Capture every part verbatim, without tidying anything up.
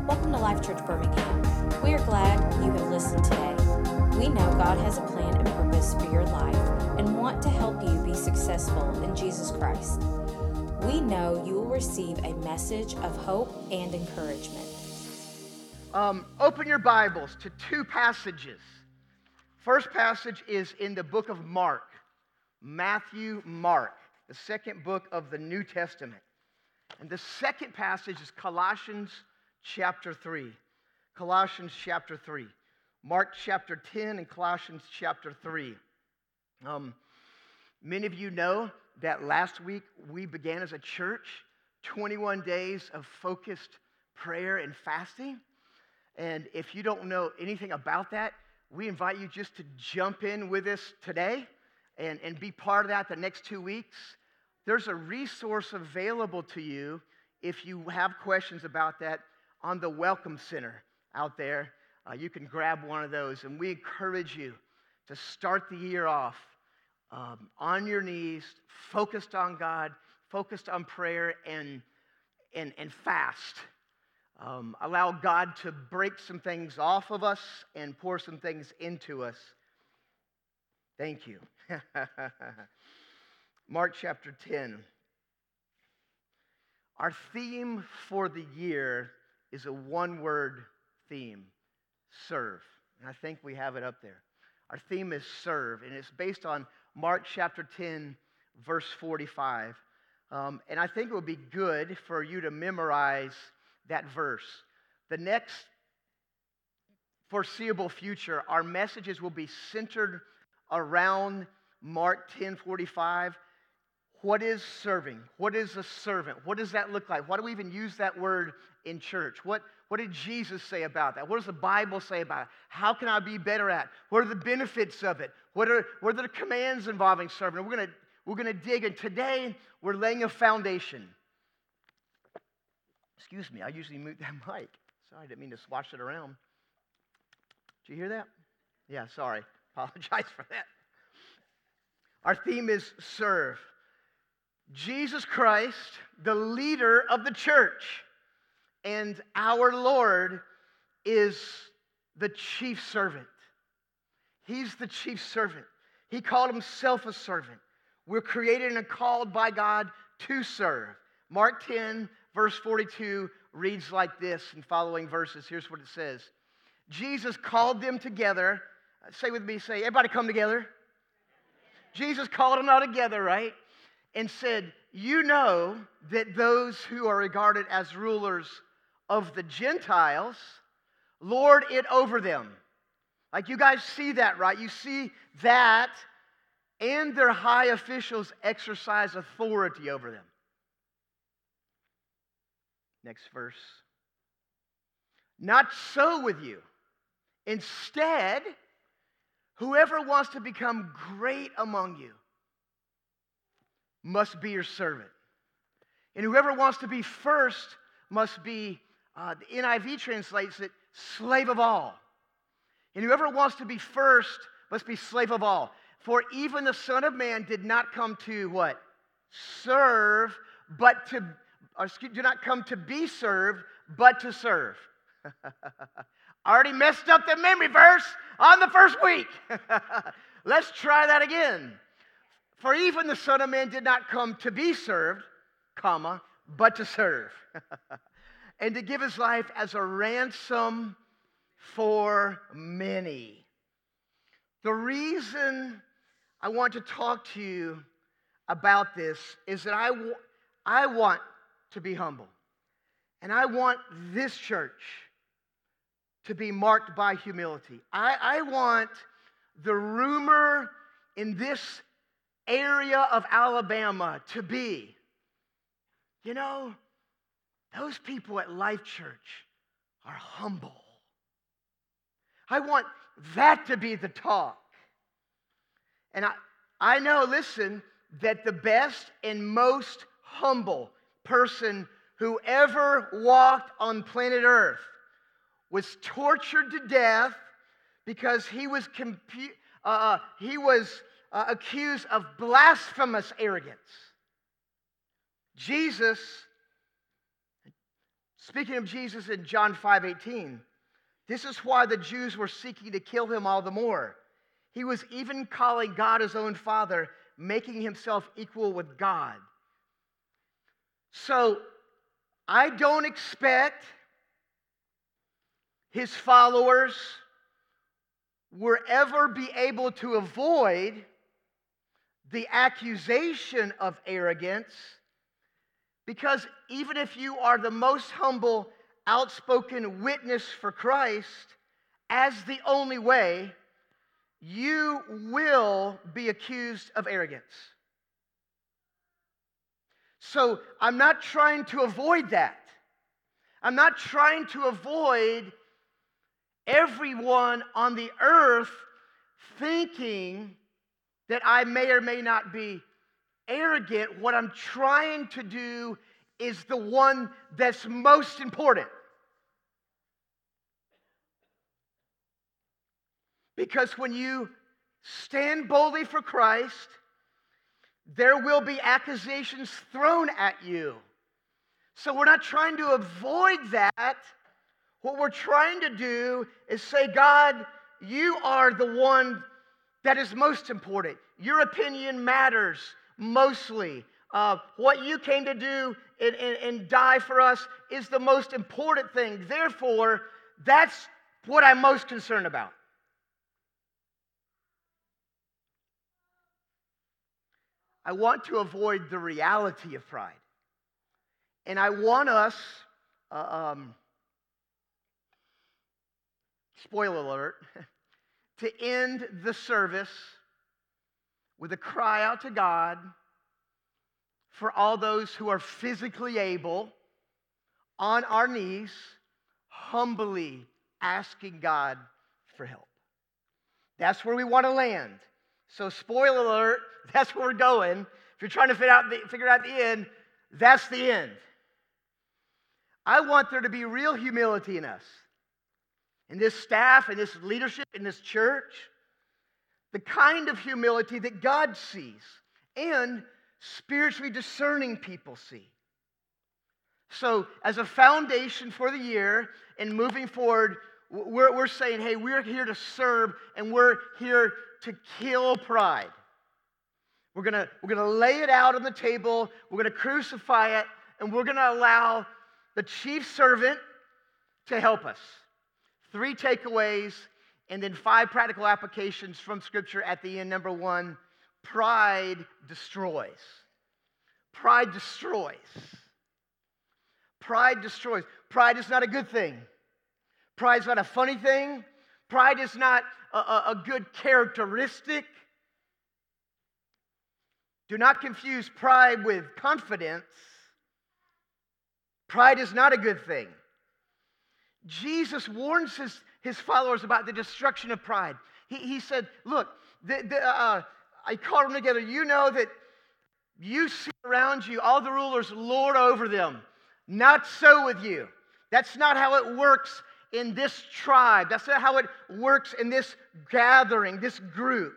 Welcome to Life Church Birmingham. We are glad you have listened today. We know God has a plan and purpose for your life and want to help you be successful in Jesus Christ. We know you will receive a message of hope and encouragement. Um, open your Bibles to two passages. First passage is in the book of Mark. Matthew, Mark, the second book of the New Testament. And the second passage is Colossians chapter three. Colossians chapter three. Mark chapter ten and Colossians chapter three. Um, many of you know that last week we began as a church twenty-one days of focused prayer and fasting. And if you don't know anything about that, we invite you just to jump in with us today and, and be part of that the next two weeks. There's a resource available to you if you have questions about that on the Welcome Center out there. Uh, you can grab one of those, and we encourage you to start the year off um, on your knees, focused on God, focused on prayer, and, and, and fast. Um, allow God to break some things off of us and pour some things into us. Thank you. Mark chapter ten. Our theme for the year is a one-word theme, serve. And I think we have it up there. Our theme is serve, and it's based on Mark chapter ten, verse forty-five. Um, and I think it would be good for you to memorize that verse. The next foreseeable future, our messages will be centered around Mark ten forty-five. What is serving? What is a servant? What does that look like? Why do we even use that word in church? What, what did Jesus say about that? What does the Bible say about it? How can I be better at it? What are the benefits of it? What are, what are the commands involving serving? We're going to we're going to dig, and today we're laying a foundation. Excuse me, I usually mute that mic. Sorry, I didn't mean to swatch it around. Did you hear that? Yeah, sorry. Apologize for that. Our theme is serve. Jesus Christ, the leader of the church, and our Lord is the chief servant. He's the chief servant. He called himself a servant. We're created and called by God to serve. Mark ten, verse forty-two reads like this in following verses. Here's what it says. Jesus called them together. Say with me, say, everybody come together. Jesus called them all together, right? And said, you know that those who are regarded as rulers of the Gentiles lord it over them. Like you guys see that, right? You see that, and their high officials exercise authority over them. Next verse. Not so with you. Instead, whoever wants to become great among you must be your servant. And whoever wants to be first must be, uh, the N I V translates it, slave of all. And whoever wants to be first must be slave of all. For even the Son of Man did not come to what? Serve, but to, or excuse, did not come to be served, but to serve. I already messed up the memory verse on the first week. Let's try that again. For even the Son of Man did not come to be served, comma, but to serve, and to give his life as a ransom for many. The reason I want to talk to you about this is that I, w- I want to be humble, and I want this church to be marked by humility. I, I want the rumor in this area of Alabama to be, you know, those people at Life Church are humble. I want that to be the talk. And I, I know, listen, that the best and most humble person who ever walked on planet Earth was tortured to death because he was compu- uh, he was uh, accused of blasphemous arrogance. Jesus Speaking of Jesus in John five eighteen, this is why the Jews were seeking to kill him all the more. He was even calling God his own Father, making himself equal with God. So I don't expect his followers will ever be able to avoid the accusation of arrogance, because even if you are the most humble, outspoken witness for Christ as the only way, you will be accused of arrogance. So I'm not trying to avoid that. I'm not trying to avoid everyone on the earth thinking that I may or may not be arrogant. What I'm trying to do is the one that's most important. Because when you stand boldly for Christ, there will be accusations thrown at you. So we're not trying to avoid that. What we're trying to do is say, God, you are the one that is most important. Your opinion matters mostly. Uh, what you came to do and, and, and die for us is the most important thing. Therefore, that's what I'm most concerned about. I want to avoid the reality of pride. And I want us, uh, um, spoiler alert, to end the service with a cry out to God for all those who are physically able, on our knees, humbly asking God for help. That's where we want to land. So, spoiler alert, that's where we're going. If you're trying to figure out the, figure out the end, that's the end. I want there to be real humility in us, in this staff, in this leadership, in this church. The kind of humility that God sees and spiritually discerning people see. So, as a foundation for the year and moving forward, we're, we're saying, hey, we're here to serve and we're here to kill pride. We're gonna, we're gonna lay it out on the table, we're gonna crucify it, and we're gonna allow the chief servant to help us. Three takeaways, and then five practical applications from Scripture at the end. Number one, pride destroys. Pride destroys. Pride destroys. Pride is not a good thing. Pride is not a funny thing. Pride is not a, a, a good characteristic. Do not confuse pride with confidence. Pride is not a good thing. Jesus warns his, his followers about the destruction of pride. He, he said, look, the, the, uh, I called them together. You know that you see around you all the rulers lord over them. Not so with you. That's not how it works in this tribe. That's not how it works in this gathering, this group.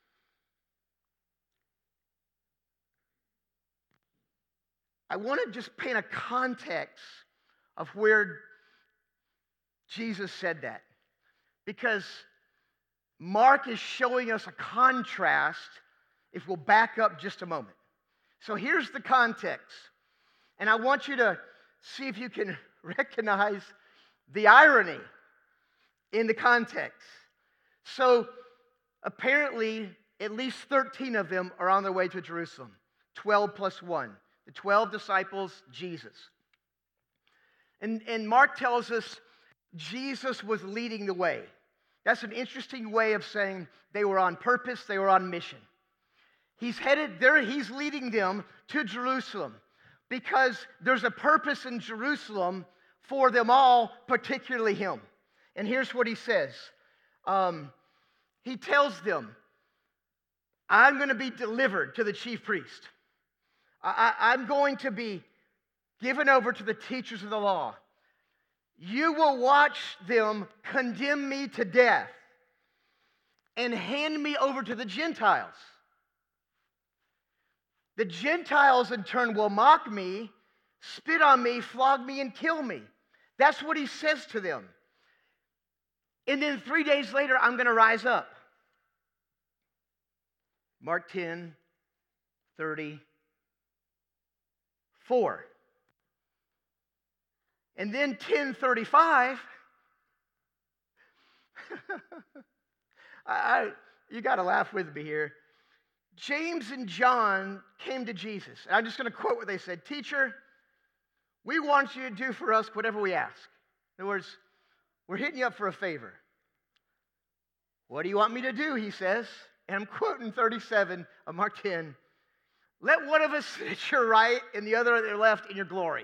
I want to just paint a context of where Jesus said that, because Mark is showing us a contrast if we'll back up just a moment. So here's the context, and I want you to see if you can recognize the irony in the context. So apparently, at least thirteen of them are on their way to Jerusalem, twelve plus one. The twelve disciples, Jesus. And, and Mark tells us Jesus was leading the way. That's an interesting way of saying they were on purpose, they were on mission. He's headed there, he's leading them to Jerusalem because there's a purpose in Jerusalem for them all, particularly him. And here's what he says. Um, he tells them, I'm going to be delivered to the chief priest. I, I'm going to be given over to the teachers of the law. You will watch them condemn me to death and hand me over to the Gentiles. The Gentiles, in turn, will mock me, spit on me, flog me, and kill me. That's what he says to them. And then three days later, I'm going to rise up. Mark ten, thirty-four. And then ten thirty-five, I, I, you got to laugh with me here. James and John came to Jesus. And I'm just going to quote what they said. Teacher, we want you to do for us whatever we ask. In other words, we're hitting you up for a favor. What do you want me to do, he says. And I'm quoting thirty-seven of Mark ten. Let one of us sit at your right and the other at your left in your glory.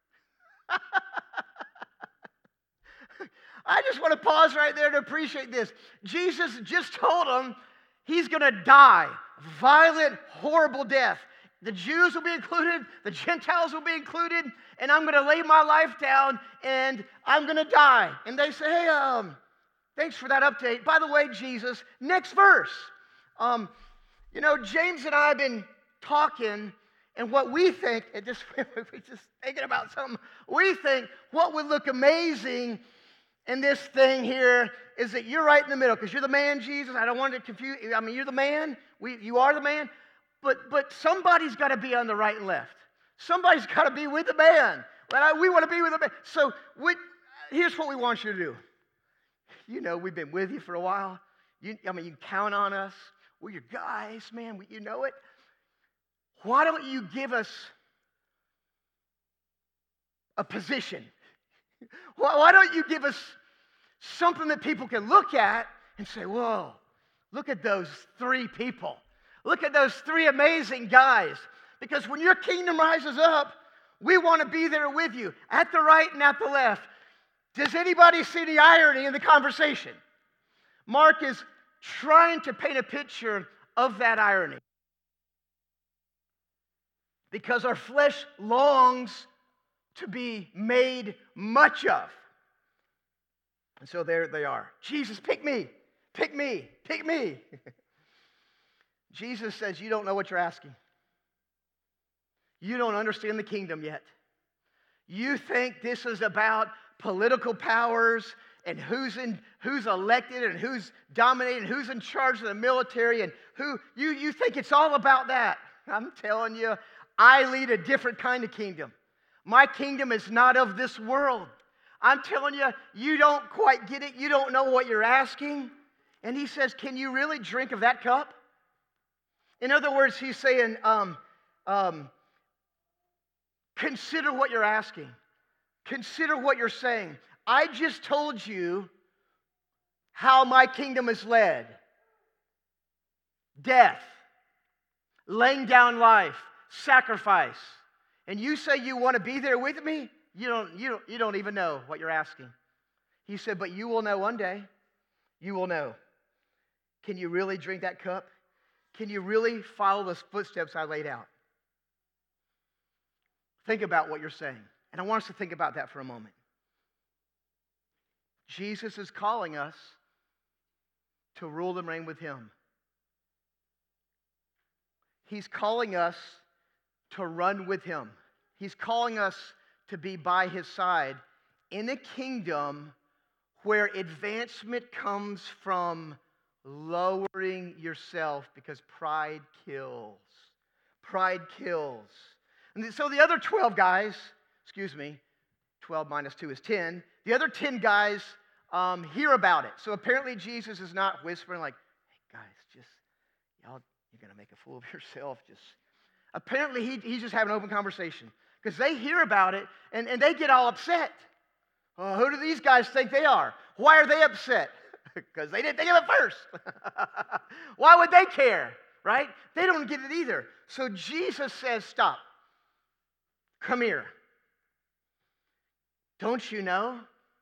I just want to pause right there to appreciate this. Jesus just told them he's going to die. Violent, horrible death. The Jews will be included. The Gentiles will be included. And I'm going to lay my life down and I'm going to die. And they say, hey, um, thanks for that update. By the way, Jesus, next verse. Um, you know, James and I have been talking, and what we think, and just we're just thinking about something, we think what would look amazing in this thing here is that you're right in the middle, because you're the man, Jesus. I don't want to confuse. I mean, you're the man. We, you are the man. But but somebody's got to be on the right and left. Somebody's got to be with the man. We want to be with the man. So we, here's what we want you to do. You know, we've been with you for a while. You, I mean, you can count on us. We're your guys, man. You know it. Why don't you give us a position? Why, why don't you give us something that people can look at and say, whoa, look at those three people. Look at those three amazing guys. Because when your kingdom rises up, we want to be there with you, at the right and at the left. Does anybody see the irony in the conversation? Mark is trying to paint a picture of that irony. Because our flesh longs to be made much of. And so there they are. Jesus, pick me, pick me, pick me. Jesus says, you don't know what you're asking. You don't understand the kingdom yet. You think this is about political powers and who's in, who's elected and who's dominating, who's in charge of the military, and who you, you think it's all about that. I'm telling you, I lead a different kind of kingdom. My kingdom is not of this world. I'm telling you, you don't quite get it. You don't know what you're asking. And he says, can you really drink of that cup? In other words, he's saying, um, um, consider what you're asking. Consider what you're saying. I just told you how my kingdom is led. Death, laying down life, sacrifice. And you say you want to be there with me? You don't, you don't, you don't even know what you're asking. He said, but you will know one day. You will know. Can you really drink that cup? Can you really follow the footsteps I laid out? Think about what you're saying. And I want us to think about that for a moment. Jesus is calling us to rule and reign with him. He's calling us to run with him. He's calling us to be by his side in a kingdom where advancement comes from lowering yourself, because pride kills. Pride kills. And so the other twelve guys, excuse me, twelve minus two is ten. The other ten guys um, hear about it. So apparently Jesus is not whispering like, hey guys, just, y'all, you're going to make a fool of yourself. Just Apparently he, he's just having an open conversation. Because they hear about it and, and they get all upset. Well, who do these guys think they are? Why are they upset? Because they didn't think of it first. Why would they care, right? They don't get it either. So Jesus says, stop. Come here. Don't you know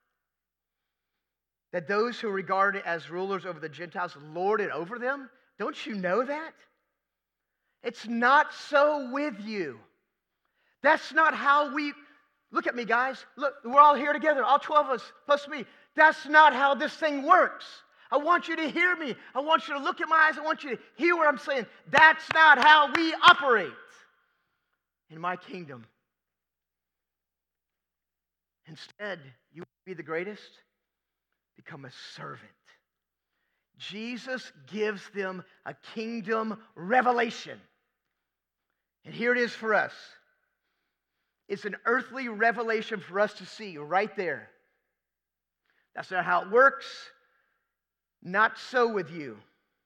that those who are regarded as rulers over the Gentiles lord it over them? Don't you know that? It's not so with you. That's not how we, look at me guys, look, we're all here together, all twelve of us, plus me. That's not how this thing works. I want you to hear me. I want you to look at my eyes. I want you to hear what I'm saying. That's not how we operate in my kingdom. Instead, you want to be the greatest? Become a servant. Jesus gives them a kingdom revelation. And here it is for us. It's an earthly revelation for us to see right there. That's not how it works. Not so with you.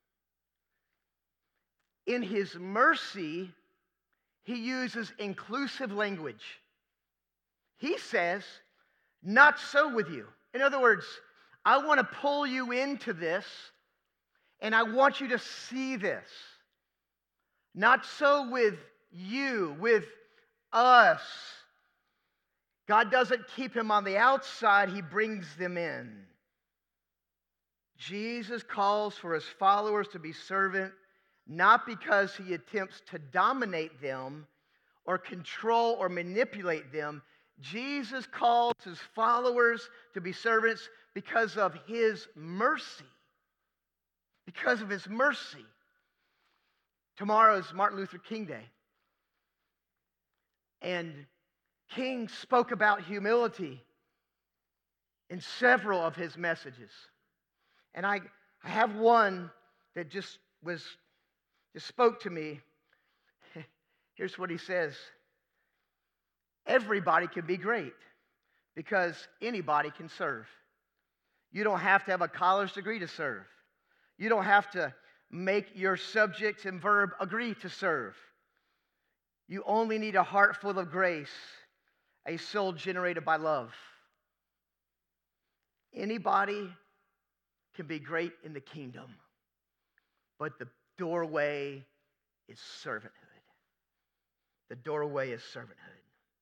In his mercy, he uses inclusive language. He says, not so with you. In other words, I want to pull you into this, and I want you to see this. Not so with you, with us. God doesn't keep him on the outside, he brings them in. Jesus calls for his followers to be servant, not because he attempts to dominate them or control or manipulate them. Jesus calls his followers to be servants because of his mercy. Because of his mercy. Tomorrow is Martin Luther King Day. And King spoke about humility in several of his messages. And I, I have one that just was just spoke to me. Here's what he says. Everybody can be great because anybody can serve. You don't have to have a college degree to serve. You don't have to make your subject and verb agree to serve. You only need a heart full of grace, a soul generated by love. Anybody can be great in the kingdom, but the doorway is servanthood. The doorway is servanthood.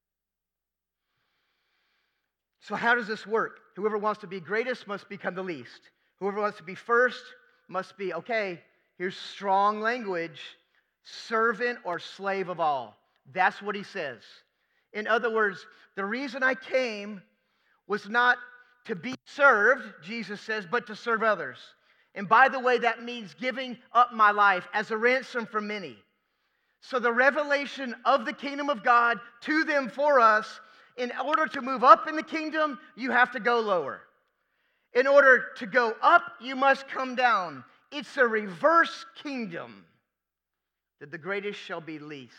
So how does this work? Whoever wants to be greatest must become the least. Whoever wants to be first must be, okay, here's strong language, servant or slave of all. That's what he says. In other words, the reason I came was not to be served, Jesus says, but to serve others. And by the way, that means giving up my life as a ransom for many. So the revelation of the kingdom of God to them for us, in order to move up in the kingdom, you have to go lower. In order to go up, you must come down. It's a reverse kingdom, that the greatest shall be least,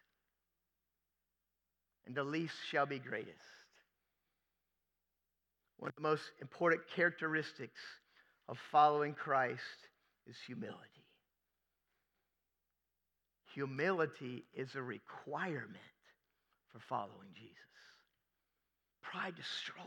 and the least shall be greatest. One of the most important characteristics of following Christ is humility. Humility is a requirement for following Jesus. Pride destroys.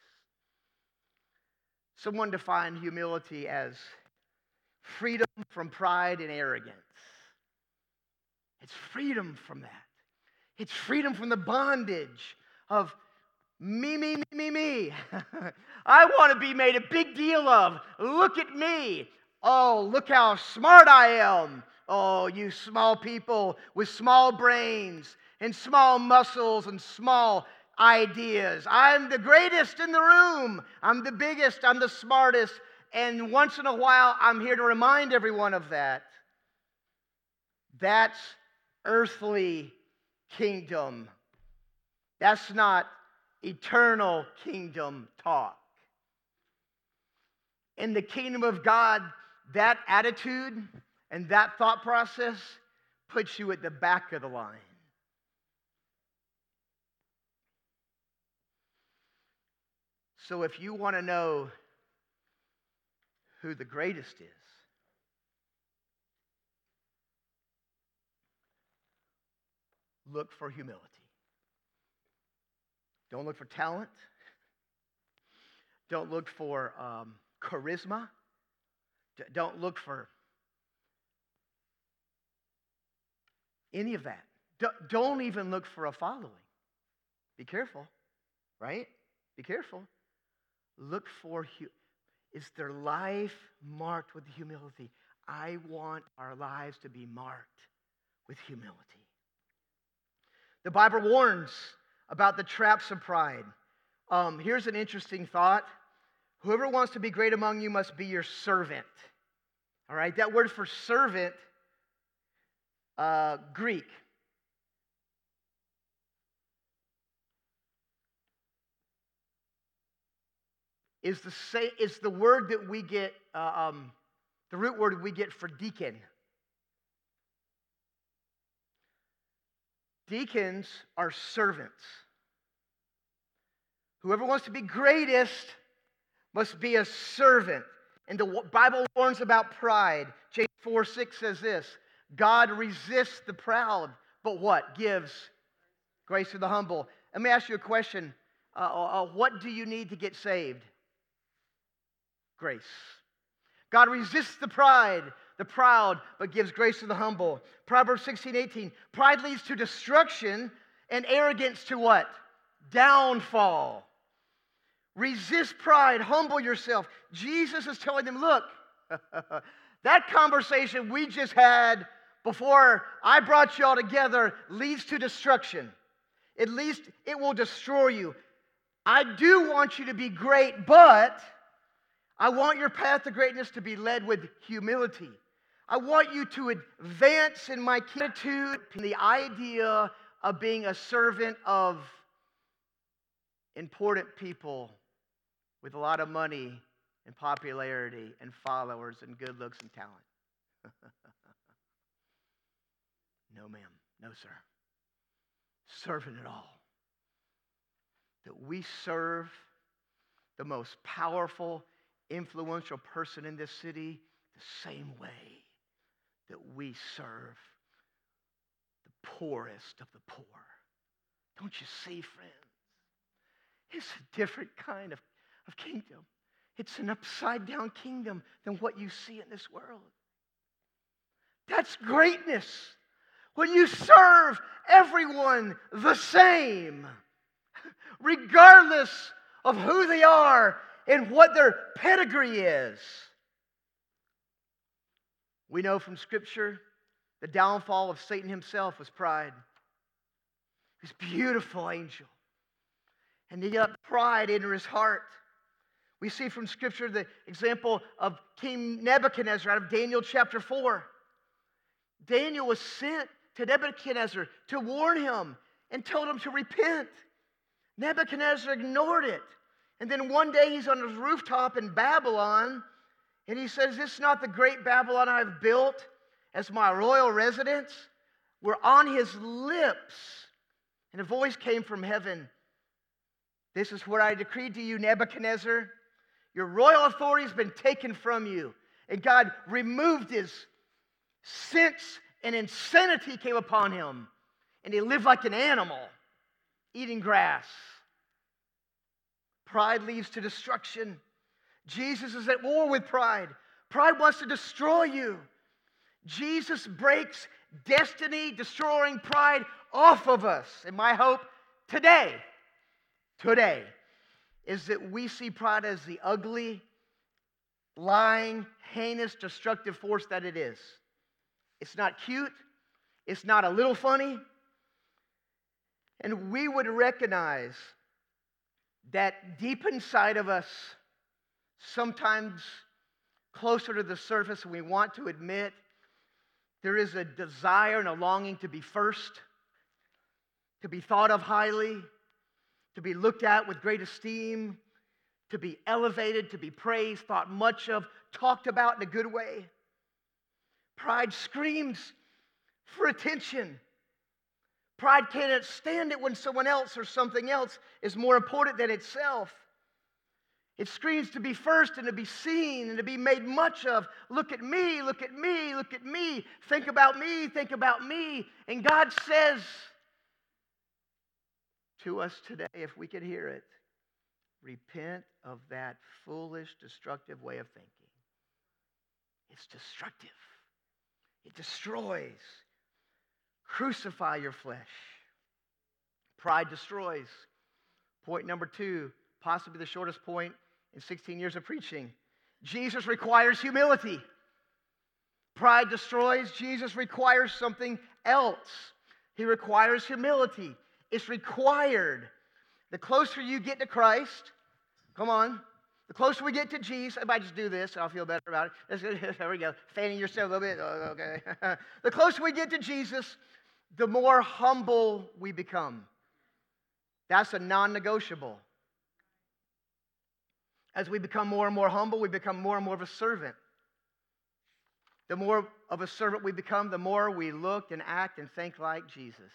Someone defined humility as freedom from pride and arrogance. It's freedom from that. It's freedom from the bondage of me, me, me, me, me. I want to be made a big deal of. Look at me. Oh, look how smart I am. Oh, you small people with small brains and small muscles and small ideas. I'm the greatest in the room. I'm the biggest. I'm the smartest. And once in a while, I'm here to remind everyone of that. That's earthly kingdom. That's not eternal kingdom talk. In the kingdom of God, that attitude and that thought process puts you at the back of the line. So if you want to know who the greatest is, look for humility. Don't look for talent. Don't look for um, charisma. D- don't look for any of that. D- don't even look for a following. Be careful, right? Be careful. Look for, hu- is their life marked with humility? I want our lives to be marked with humility. The Bible warns about the traps of pride. Um, here's an interesting thought. Whoever wants to be great among you must be your servant. All right, that word for servant, uh, Greek. is the same, is the word that we get, uh, um, the root word we get for deacon. Deacons are servants. Whoever wants to be greatest must be a servant. And the Bible warns about pride. James four six says this, God resists the proud, but what? Gives grace to the humble. Let me ask you a question. Uh, uh, what do you need to get saved? Grace. God resists the pride, the proud, but gives grace to the humble. Proverbs sixteen eighteen. Pride leads to destruction, and arrogance to what? Downfall. Resist pride, humble yourself. Jesus is telling them, look, that conversation we just had before I brought you all together leads to destruction. At least it will destroy you. I do want you to be great, but I want your path to greatness to be led with humility. I want you to advance in my attitude, the idea of being a servant of important people with a lot of money and popularity and followers and good looks and talent. No, ma'am. No, sir. Servant at all. That we serve the most powerful, influential person in this city the same way that we serve the poorest of the poor. Don't you see, friends? It's a different kind of, of kingdom. It's an upside-down kingdom than what you see in this world. That's greatness. When you serve everyone the same, regardless of who they are and what their pedigree is. We know from Scripture the downfall of Satan himself was pride. This beautiful angel. And he got pride into his heart. We see from Scripture the example of King Nebuchadnezzar out of Daniel chapter four. Daniel was sent to Nebuchadnezzar to warn him and told him to repent. Nebuchadnezzar ignored it. And then one day he's on his rooftop in Babylon, and he says, "This is not the great Babylon I've built as my royal residence." We're on his lips. And a voice came from heaven. "This is what I decreed to you, Nebuchadnezzar. Your royal authority has been taken from you." And God removed his sense, and insanity came upon him. And he lived like an animal, eating grass. Pride leads to destruction. Jesus is at war with pride. Pride wants to destroy you. Jesus breaks destiny-destroying pride off of us. And my hope today, today, is that we see pride as the ugly, lying, heinous, destructive force that it is. It's not cute. It's not a little funny. And we would recognize that deep inside of us, sometimes closer to the surface than we want to admit, there is a desire and a longing to be first, to be thought of highly, to be looked at with great esteem, to be elevated, to be praised, thought much of, talked about in a good way. Pride screams for attention. Pride cannot stand it when someone else or something else is more important than itself. It screams to be first and to be seen and to be made much of. Look at me, look at me, look at me. Think about me, think about me. And God says to us today, if we could hear it, repent of that foolish, destructive way of thinking. It's destructive. It destroys. Crucify your flesh. Pride destroys. Point number two, possibly the shortest point in sixteen years of preaching. Jesus requires humility. Pride destroys. Jesus requires something else. He requires humility. It's required. The closer you get to Christ, come on, the closer we get to Jesus, I might just do this, I'll feel better about it. There we go, fanning yourself a little bit. Oh, okay. The closer we get to Jesus, the more humble we become. That's a non-negotiable. As we become more and more humble, we become more and more of a servant. The more of a servant we become, the more we look and act and think like Jesus.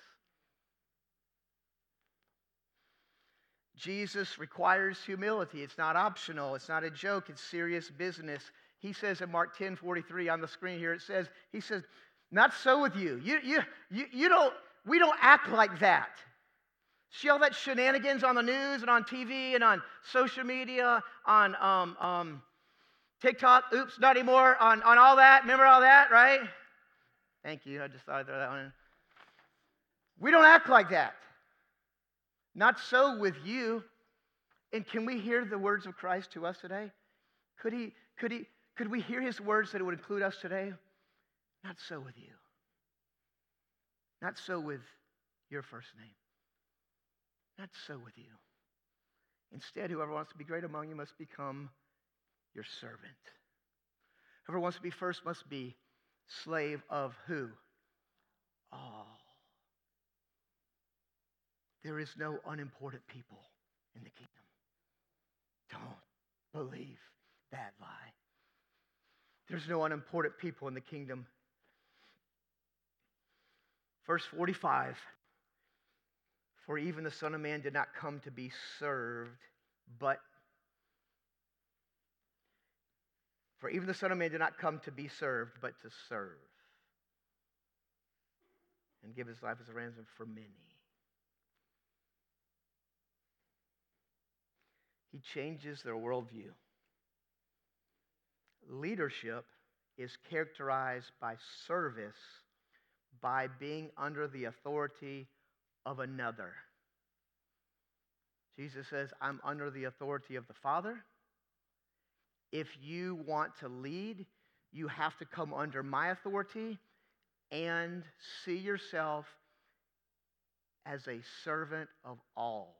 Jesus requires humility. It's not optional. It's not a joke. It's serious business. He says in Mark ten forty-three on the screen here, it says, he says, not so with you. You, you, you, you don't, we don't act like that. See all that shenanigans on the news and on T V and on social media, on um, um, TikTok, oops, not anymore, on, on all that. Remember all that, right? Thank you. I just thought I'd throw that one in. We don't act like that. Not so with you. And can we hear the words of Christ to us today? Could he, could he, could we hear his words that it would include us today? Not so with you. Not so with your first name. Not so with you. Instead, whoever wants to be great among you must become your servant. Whoever wants to be first must be slave of who? All. There is no unimportant people in the kingdom. Don't believe that lie. There's no unimportant people in the kingdom. Verse forty-five, for even the Son of Man did not come to be served, but for even the Son of Man did not come to be served, but to serve and give his life as a ransom for many. He changes their worldview. Leadership is characterized by service, by being under the authority of another. Jesus says, I'm under the authority of the Father. If you want to lead, you have to come under my authority and see yourself as a servant of all.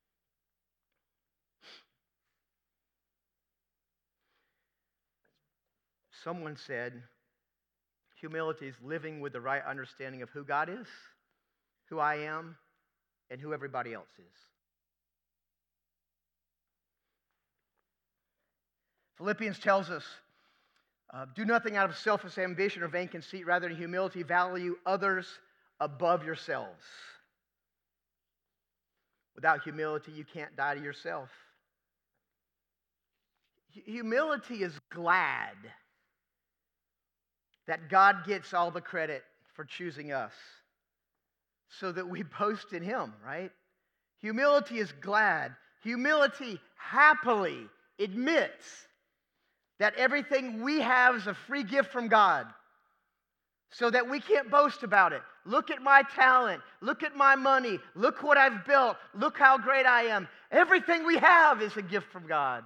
Someone said, humility is living with the right understanding of who God is, who I am, and who everybody else is. Philippians tells us, uh, do nothing out of selfish ambition or vain conceit, rather in humility value others above yourselves. Without humility, you can't die to yourself. Humility is glad that God gets all the credit for choosing us so that we boast in him, right? Humility is glad. Humility happily admits that everything we have is a free gift from God so that we can't boast about it. Look at my talent. Look at my money. Look what I've built. Look how great I am. Everything we have is a gift from God.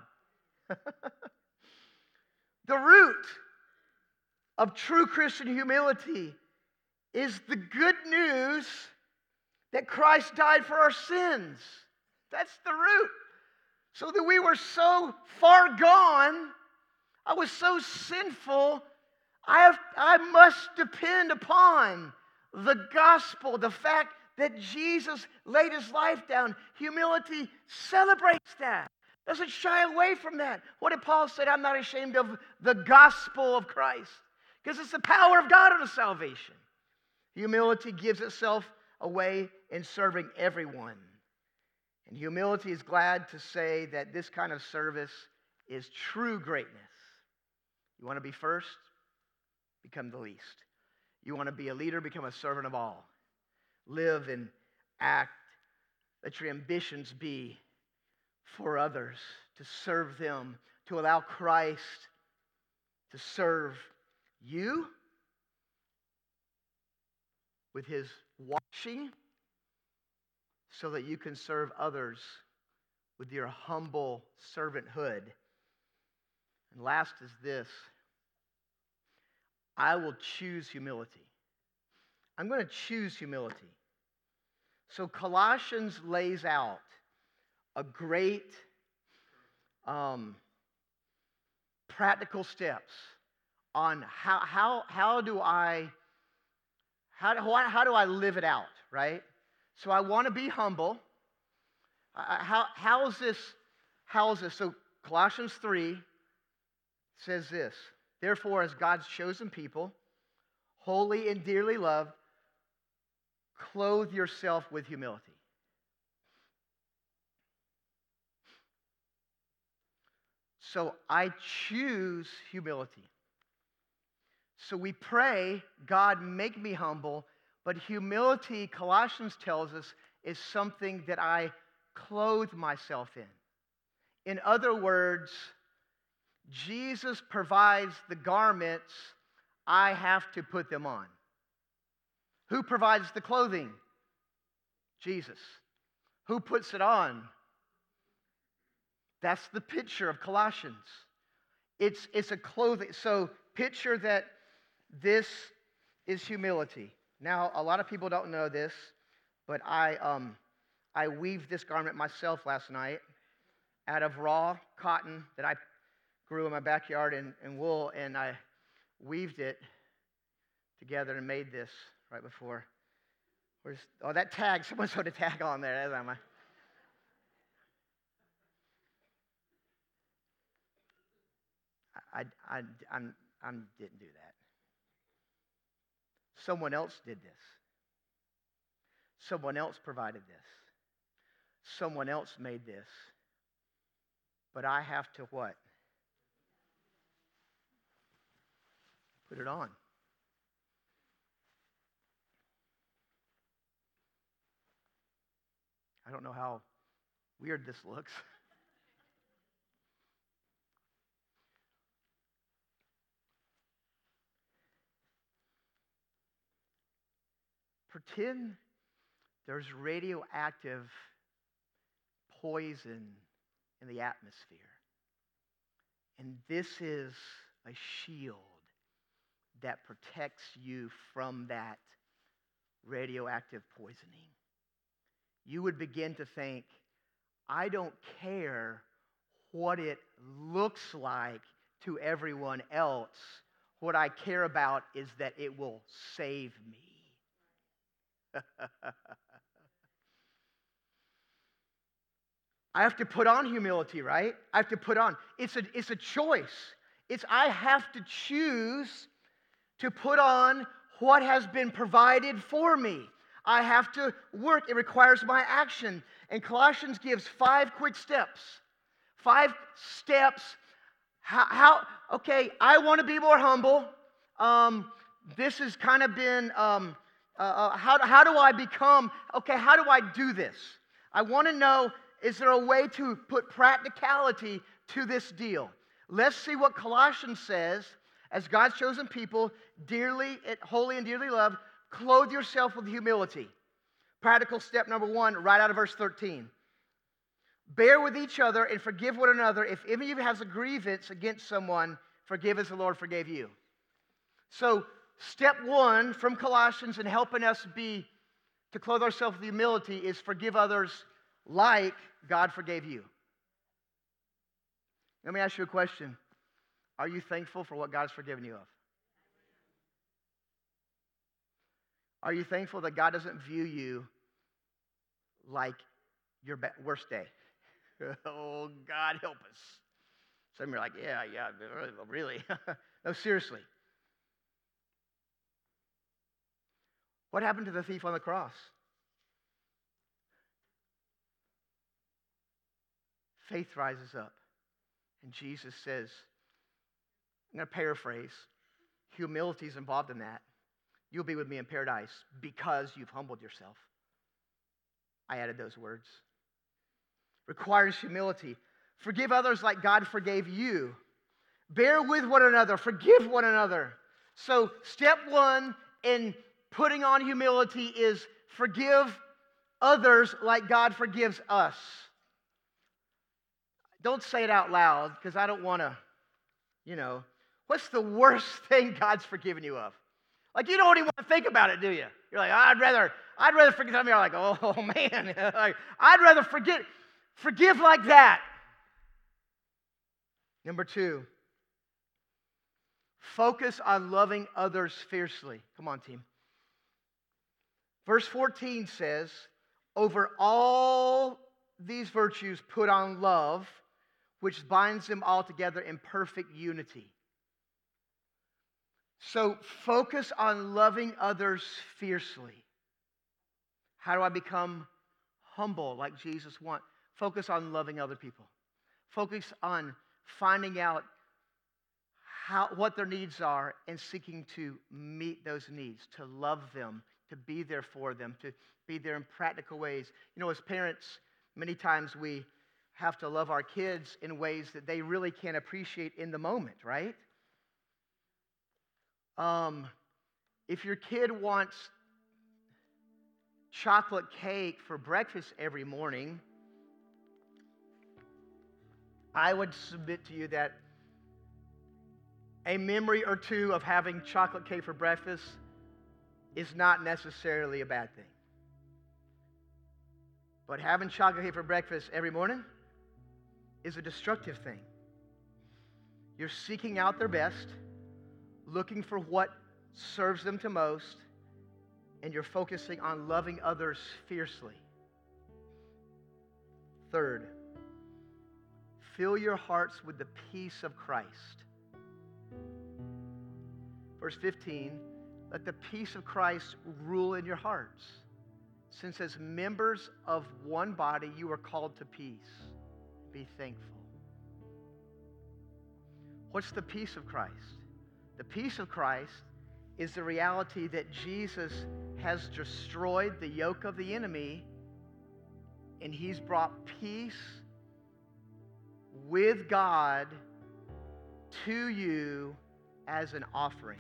The root of true Christian humility is the good news that Christ died for our sins. That's the root. So that we were so far gone, I was so sinful, I have, I must depend upon the gospel, the fact that Jesus laid his life down. Humility celebrates that. Doesn't shy away from that. What did Paul say? I'm not ashamed of the gospel of Christ. Because it's the power of God unto salvation. Humility gives itself away in serving everyone. And humility is glad to say that this kind of service is true greatness. You want to be first? Become the least. You want to be a leader? Become a servant of all. Live and act. Let your ambitions be for others, to serve them, to allow Christ to serve you with his washing so that you can serve others with your humble servanthood. And last is this. I will choose humility. I'm going to choose humility. So Colossians lays out a great um, practical steps on how, how, how do I how do, how do I live it out, right? So I want to be humble. Uh, how, how is this, how is this? So Colossians three says this, therefore, as God's chosen people, holy and dearly loved, clothe yourself with humility. So I choose humility. So we pray, God, make me humble, but humility, Colossians tells us, is something that I clothe myself in. In other words, Jesus provides the garments, I have to put them on. Who provides the clothing? Jesus. Who puts it on? That's the picture of Colossians. It's, it's a clothing. So picture that this is humility. Now, a lot of people don't know this, but I, um, I weaved this garment myself last night out of raw cotton that I grew in my backyard in, in wool, and I weaved it together and made this right before. Where's, oh, that tag, someone put a tag on there. That's not my... I, I, I'm, I didn't do that. Someone else did this. Someone else provided this. Someone else made this. But I have to what? Put it on. I don't know how weird this looks. Pretend there's radioactive poison in the atmosphere. And this is a shield that protects you from that radioactive poisoning. You would begin to think, I don't care what it looks like to everyone else. What I care about is that it will save me. I have to put on humility, right? I have to put on. It's a, it's a choice. It's I have to choose to put on what has been provided for me. I have to work. It requires my action. And Colossians gives five quick steps. Five steps. How, how okay, I want to be more humble. Um, this has kind of been, um, uh, uh, how, how do I become, okay, how do I do this? I want to know, is there a way to put practicality to this deal? Let's see what Colossians says. As God's chosen people, dearly, holy and dearly loved, clothe yourself with humility. Practical step number one, right out of verse thirteen. Bear with each other and forgive one another. If any of you has a grievance against someone, forgive as the Lord forgave you. So, step one from Colossians in helping us be, to clothe ourselves with humility, is forgive others like God forgave you. Let me ask you a question. Are you thankful for what God's forgiven you of? Are you thankful that God doesn't view you like your worst day? Oh, God help us. Some of you are like, yeah, yeah, really? No, seriously. What happened to the thief on the cross? Faith rises up. And Jesus says, I'm going to paraphrase, humility is involved in that. You'll be with me in paradise because you've humbled yourself. I added those words. Requires humility. Forgive others like God forgave you. Bear with one another. Forgive one another. So step one in putting on humility is forgive others like God forgives us. Don't say it out loud because I don't want to, you know, what's the worst thing God's forgiven you of? Like, you don't even want to think about it, do you? You're like, I'd rather, I'd rather forgive. Some of you are like, oh, man. Like, I'd rather forget, forgive like that. Number two, focus on loving others fiercely. Come on, team. Verse fourteen says, over all these virtues put on love, which binds them all together in perfect unity. So focus on loving others fiercely. How do I become humble like Jesus wants? Focus on loving other people. Focus on finding out how, what their needs are and seeking to meet those needs, to love them, to be there for them, to be there in practical ways. You know, as parents, many times we have to love our kids in ways that they really can't appreciate in the moment, right? Um, if your kid wants chocolate cake for breakfast every morning, I would submit to you that a memory or two of having chocolate cake for breakfast is not necessarily a bad thing. But having chocolate cake for breakfast every morning is a destructive thing. You're seeking out their best, looking for what serves them to most, and you're focusing on loving others fiercely. Third, fill your hearts with the peace of Christ. Verse fifteen, let the peace of Christ rule in your hearts, since as members of one body you are called to peace. Be thankful. What's the peace of Christ? The peace of Christ is the reality that Jesus has destroyed the yoke of the enemy, and he's brought peace with God to you as an offering.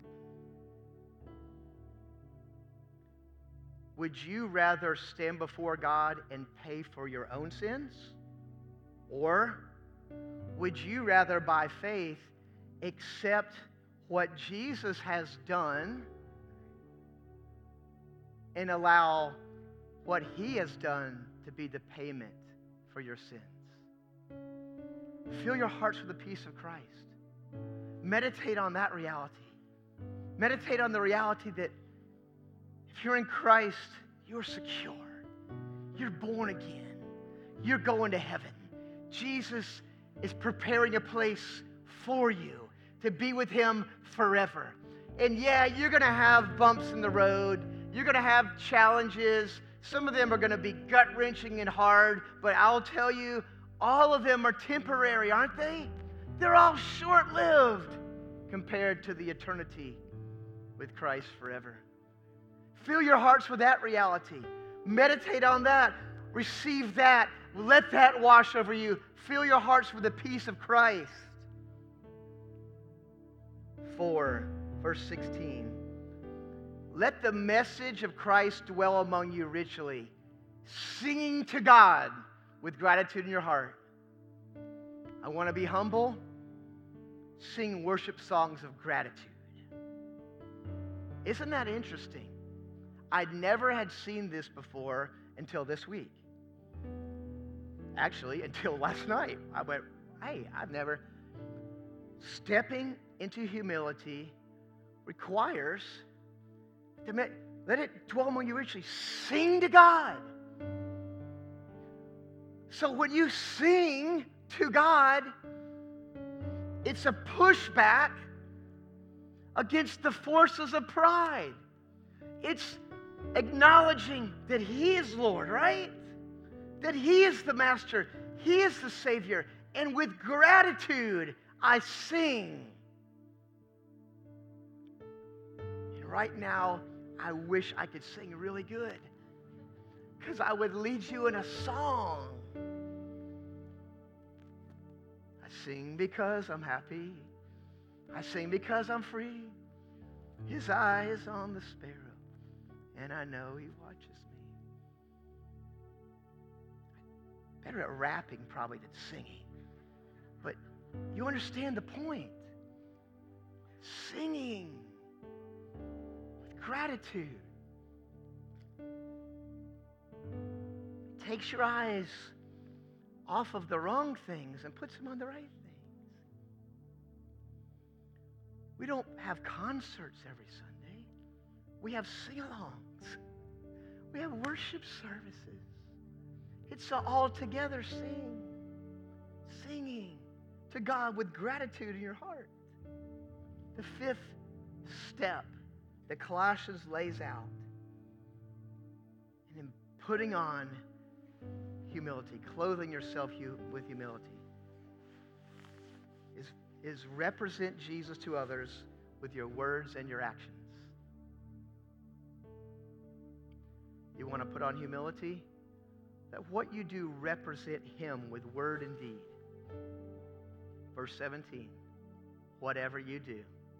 Would you rather stand before God and pay for your own sins? Or would you rather, by faith, accept what Jesus has done and allow what he has done to be the payment for your sins? Fill your hearts with the peace of Christ. Meditate on that reality. Meditate on the reality that if you're in Christ, you're secure. You're born again. You're going to heaven. Jesus is preparing a place for you to be with him forever. And yeah, you're going to have bumps in the road. You're going to have challenges. Some of them are going to be gut-wrenching and hard, but I'll tell you, all of them are temporary, aren't they? They're all short-lived compared to the eternity with Christ forever. Fill your hearts with that reality. Meditate on that. Receive that. Let that wash over you. Fill your hearts with the peace of Christ. Four, verse sixteen. Let the message of Christ dwell among you richly, singing to God with gratitude in your heart. I want to be humble. Sing worship songs of gratitude. Isn't that interesting? I'd never had seen this before until this week. Actually, until last night. I went, hey, I've never. Stepping into humility requires to make, let it dwell among you richly. Sing to God. So when you sing to God, it's a pushback against the forces of pride. It's acknowledging that he is Lord, right? That he is the master. He is the Savior. And with gratitude, I sing. And right now, I wish I could sing really good, because I would lead you in a song. I sing because I'm happy. I sing because I'm free. His eye is on the sparrow, and I know he watches me. Better at rapping probably than singing. But you understand the point. Singing with gratitude takes your eyes off of the wrong things and puts them on the right things. We don't have concerts every Sunday. We have sing-alongs. We have worship services. It's a all together sing, singing to God with gratitude in your heart. The fifth step that Colossians lays out, and in putting on humility, clothing yourself hu- with humility, is, is represent Jesus to others with your words and your actions. You want to put on humility? That what you do represent him with word and deed. Verse seventeen, whatever you do,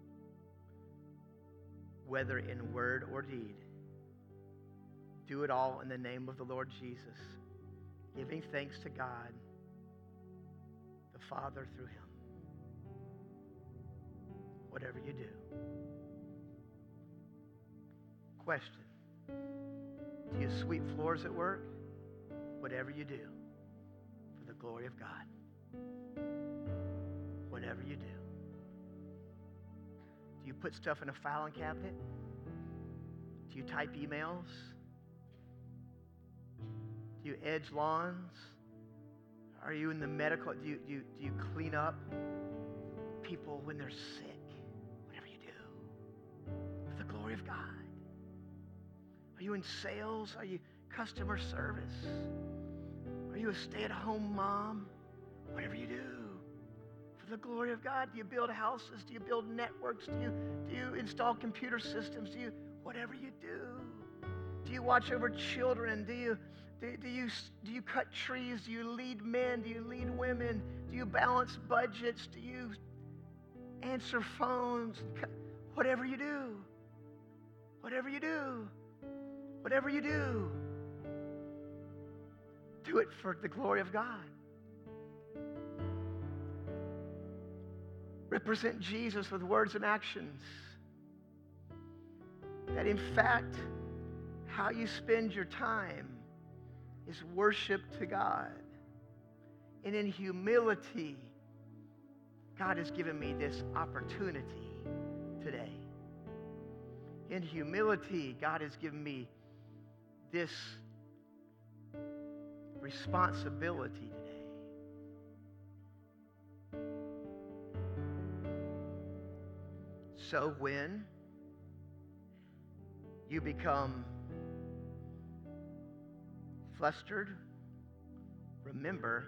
whether in word or deed, do it all in the name of the Lord Jesus, giving thanks to God, the Father, through him. Whatever you do. Question. Do you sweep floors at work? Whatever you do, for the glory of God. Whatever you do. Do you put stuff in a filing cabinet? Do you type emails? Do you edge lawns? Are you in the medical? Do you, do you, do you clean up people when they're sick? Whatever you do, for the glory of God. Are you in sales? Are you customer service? Are you a stay-at-home mom? Whatever you do, for the glory of God. Do you build houses? Do you build networks? Do you, do you install computer systems? Do you, whatever you do. Do you watch over children? Do you, do, do you, do you cut trees? Do you lead men? Do you lead women? Do you balance budgets? Do you answer phones? Whatever you do, whatever you do, whatever you do, do it for the glory of God. Represent Jesus with words and actions. That in fact, how you spend your time is worship to God. And in humility, God has given me this opportunity today. In humility, God has given me this responsibility today. So when you become flustered, remember,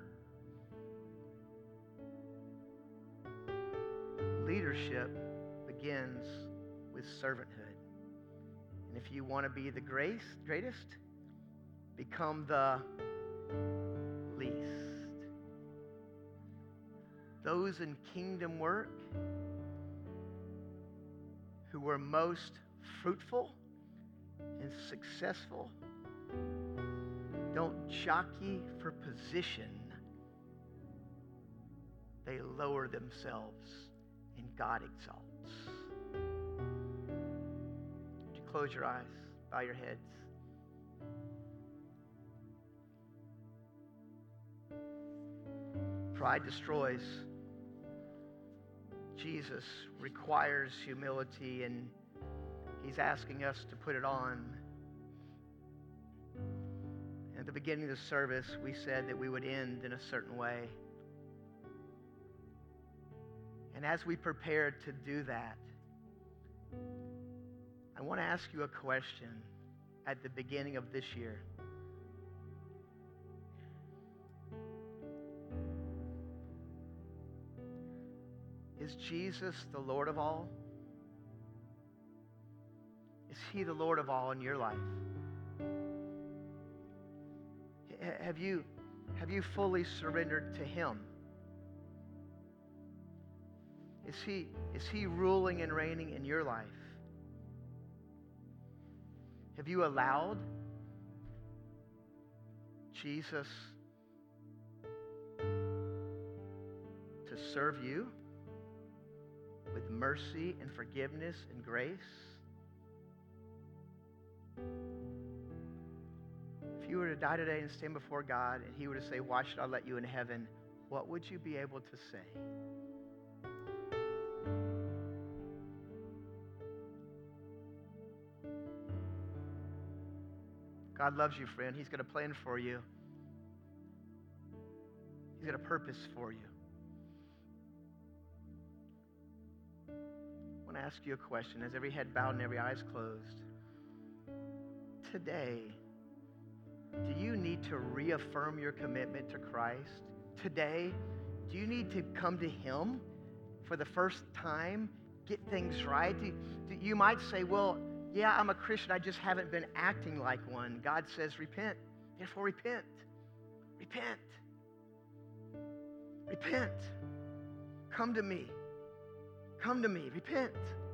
leadership begins with servanthood. And if you want to be the grace, greatest, become the least. Those in kingdom work who were most fruitful and successful don't jockey for position. They lower themselves and God exalts. Would you close your eyes, bow your heads? Pride destroys. Jesus requires humility, and he's asking us to put it on. At the beginning of the service, we said that we would end in a certain way. And as we prepare to do that, I want to ask you a question at the beginning of this year. Is Jesus the Lord of all? Is he the Lord of all in your life? Have you, have you fully surrendered to him? Is he, is he ruling and reigning in your life? Have you allowed Jesus to serve you with mercy and forgiveness and grace? If you were to die today and stand before God and he were to say, why should I let you in heaven? What would you be able to say? God loves you, friend. He's got a plan for you. He's got a purpose for you. to ask you a question as every head bowed and every eyes closed. Today, do you need to reaffirm your commitment to Christ? Today, do you need to come to Him for the first time, get things right? Do, do, you might say, well, yeah, I'm a Christian, I just haven't been acting like one. God says, repent. Therefore, repent. Repent. Repent. Come to me. Come to me. Repent.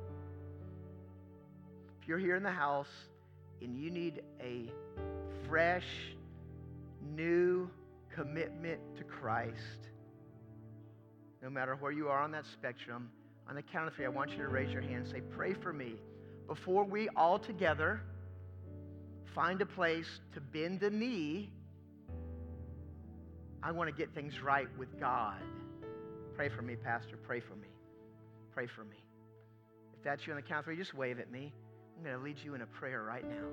If you're here in the house and you need a fresh, new commitment to Christ, no matter where you are on that spectrum, on the count of three, I want you to raise your hand and say, pray for me. Before we all together find a place to bend the knee, I want to get things right with God. Pray for me, Pastor. Pray for me. Pray for me. If that's you on the count of three, just wave at me. I'm going to lead you in a prayer right now.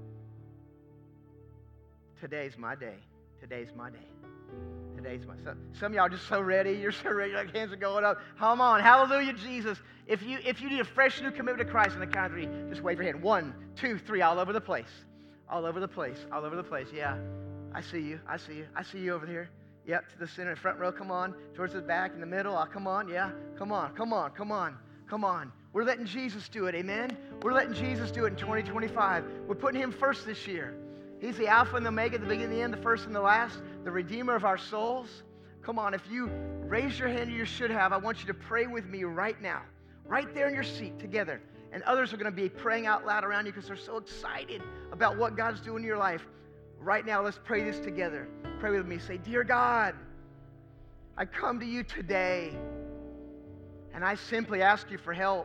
Today's my day. Today's my day. Today's my some, some of y'all are just so ready. You're so ready. Your hands are going up. Come on. Hallelujah, Jesus. If you if you need a fresh new commitment to Christ on the count of three, just wave your hand. One, two, three. All over the place. All over the place. All over the place. Yeah. I see you. I see you. I see you over here. Yep, to the center, front row. Come on. Towards the back, in the middle. Oh, come on. Yeah. Come on. Come on. Come on. Come on. We're letting Jesus do it. Amen. We're letting Jesus do it in twenty twenty-five. We're putting Him first this year. He's the Alpha and the Omega, the beginning and the end, the first and the last, the Redeemer of our souls. Come on, if you raise your hand, you should have. I want you to pray with me right now, right there in your seat together. And others are going to be praying out loud around you because they're so excited about what God's doing in your life. Right now, let's pray this together. Pray with me. Say, dear God, I come to you today, and I simply ask you for help.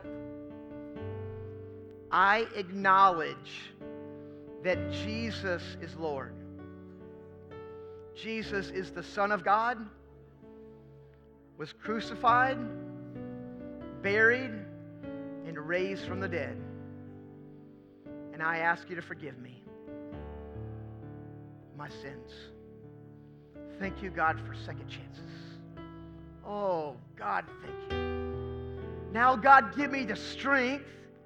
I acknowledge that Jesus is Lord. Jesus is the Son of God, was crucified, buried, and raised from the dead. And I ask you to forgive me my sins. Thank you, God, for second chances. Oh, God, thank you. Now, God, give me the strength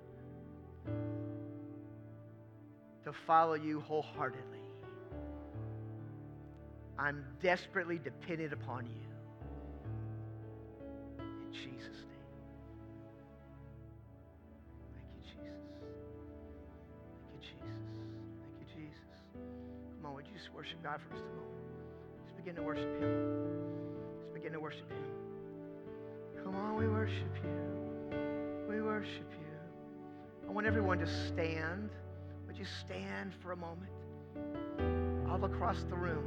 to follow you wholeheartedly. I'm desperately dependent upon you. In Jesus' name. Thank you, Jesus. Thank you, Jesus. Thank you, Jesus. Come on, would you just worship God for just a moment? Just begin to worship Him. Just begin to worship Him. Come on, we worship you. We worship you. I want everyone to stand. Would you stand for a moment? All across the room.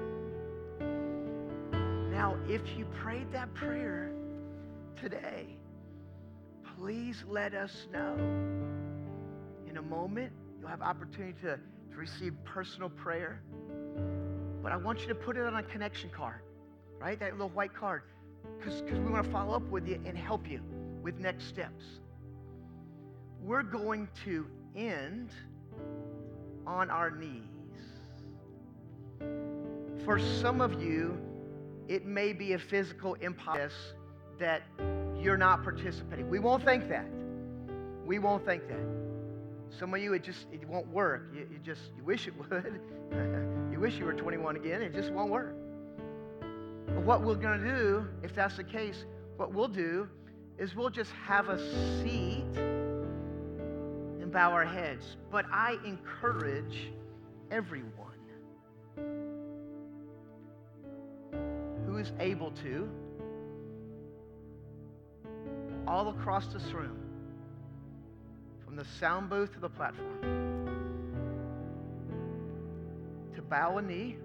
Now, if you prayed that prayer today, please let us know. In a moment, you'll have opportunity to, to receive personal prayer. But I want you to put it on a connection card, right? That little white card. Because we want to follow up with you and help you with next steps. We're going to end on our knees. For some of you, it may be a physical impossibility that you're not participating. We won't think that. We won't think that. Some of you, it just it won't work. You, you just you wish it would. You wish you were twenty-one again. It just won't work. But what we're going to do, if that's the case, what we'll do is we'll just have a seat and bow our heads. But I encourage everyone who is able to, all across this room, from the sound booth to the platform, to bow a knee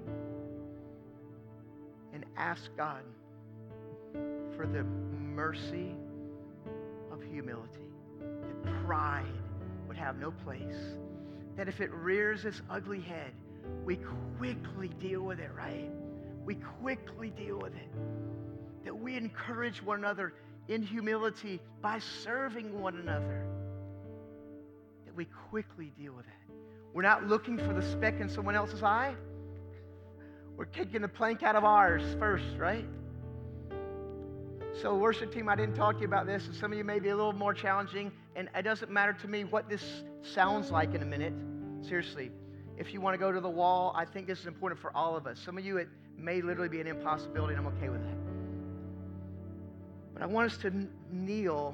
and ask God for the mercy of humility, that pride would have no place, that if it rears its ugly head, we quickly deal with it, right? We quickly deal with it. That we encourage one another in humility by serving one another. That we quickly deal with it. We're not looking for the speck in someone else's eye. We're taking the plank out of ours first, right? So worship team, I didn't talk to you about this, and some of you may be a little more challenging, and it doesn't matter to me what this sounds like in a minute. Seriously, if you want to go to the wall, I think this is important for all of us. Some of you, it may literally be an impossibility, and I'm okay with that. But I want us to n- kneel.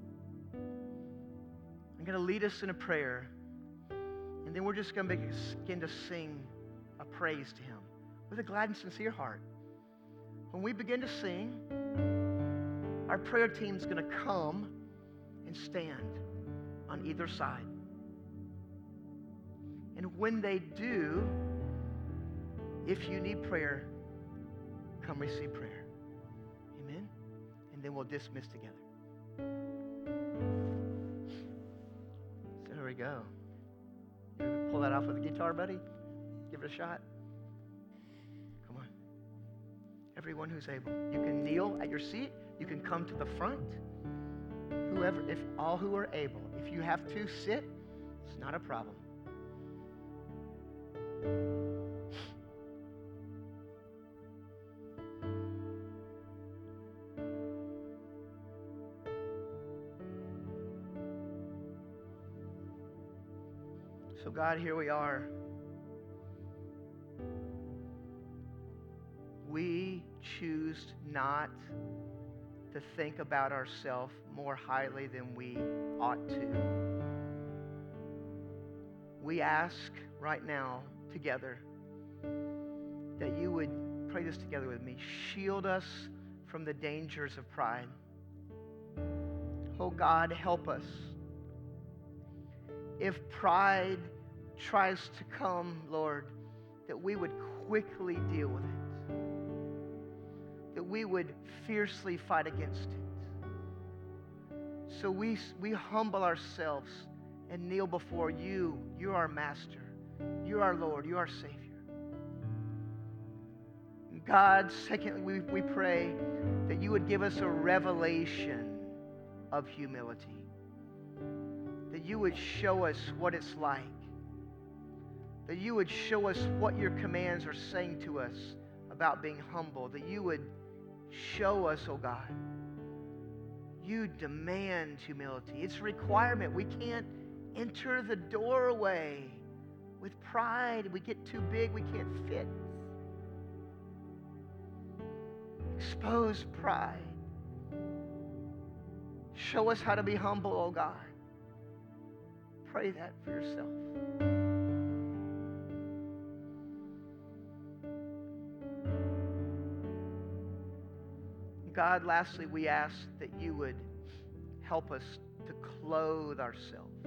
I'm going to lead us in a prayer, and then we're just going to begin to sing a praise to him with a glad and sincere heart. When we begin to sing, our prayer team's going to come and stand on either side. And when they do, if you need prayer, come receive prayer. Amen? And then we'll dismiss together. So here we go. You pull that off with a guitar, buddy? Give it a shot. Come on. Everyone who's able. You can kneel at your seat. You can come to the front. Whoever, if all who are able. If you have to sit, it's not a problem. So God, here we are. We choose not to think about ourselves more highly than we ought to. We ask right now together that you would pray this together with me. Shield us from the dangers of pride. Oh God, help us. If pride tries to come, Lord, that we would quickly deal with it. That we would fiercely fight against it. So we, we humble ourselves and kneel before you. You're our master. You're our Lord. You're our Savior. God, secondly, we, we pray that you would give us a revelation of humility. That you would show us what it's like. That you would show us what your commands are saying to us about being humble. That you would show us, oh God. You demand humility. It's a requirement. We can't enter the doorway with pride. We get too big. We can't fit. Expose pride. Show us how to be humble, oh God. Pray that for yourself. God, lastly, we ask that you would help us to clothe ourselves,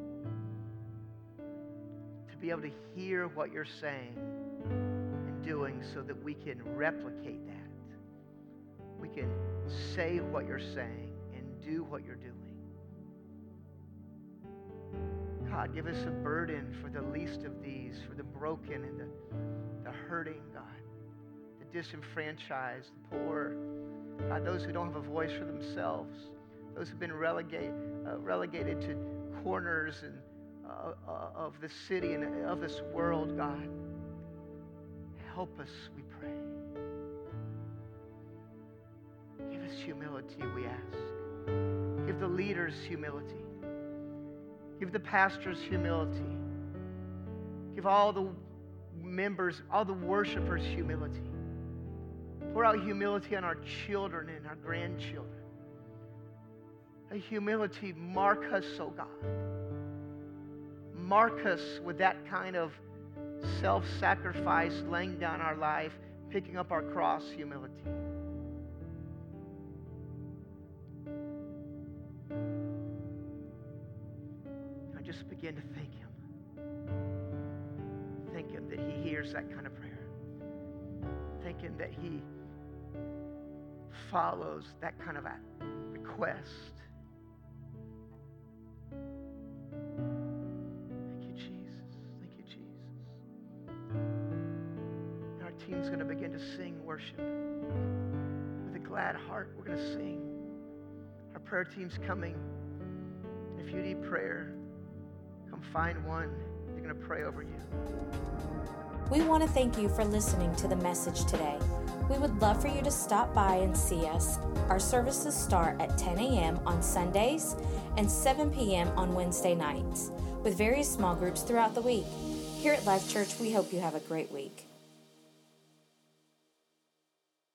to be able to hear what you're saying and doing so that we can replicate that. We can say what you're saying and do what you're doing. God, give us a burden for the least of these, for the broken and the, the hurting, God, the disenfranchised, the poor, God, those who don't have a voice for themselves, those who've been relegate, uh, relegated to corners and, uh, uh, of the city and of this world, God. Help us, we pray. Give us humility, we ask. Give the leaders humility. Give the pastors humility. Give all the members, all the worshipers humility. Pour out humility on our children and our grandchildren. A humility, mark us, oh God. Mark us with that kind of self-sacrifice, laying down our life, picking up our cross humility. Now just begin to thank him. Thank him that he hears that kind of prayer. Thank him that he follows that kind of request. Thank you, Jesus. Thank you, Jesus. And our team's going to begin to sing worship. With a glad heart, we're going to sing. Our prayer team's coming. If you need prayer, come find one. They're going to pray over you. We want to thank you for listening to the message today. We would love for you to stop by and see us. Our services start at ten a.m. on Sundays and seven p.m. on Wednesday nights, with various small groups throughout the week. Here at Life Church, we hope you have a great week.